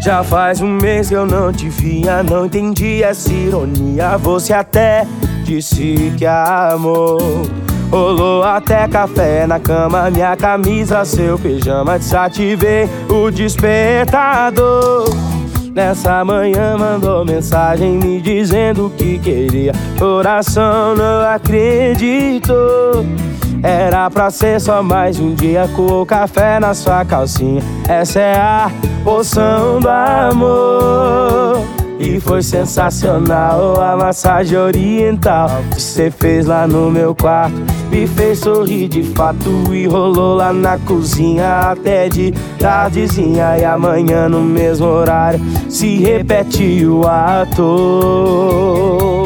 Já faz um mês que eu não te via, não entendi essa ironia. Você até disse que amou, rolou até café na cama, minha camisa, seu pijama, desativei o despertador. Nessa manhã mandou mensagem me dizendo que queria, coração não acreditou. Era pra ser só mais um dia com o café na sua calcinha. Essa é a poção do amor. E foi sensacional a massagem oriental que cê fez lá no meu quarto. Me fez sorrir de fato e rolou lá na cozinha até de tardezinha. E amanhã no mesmo horário se repete o ator.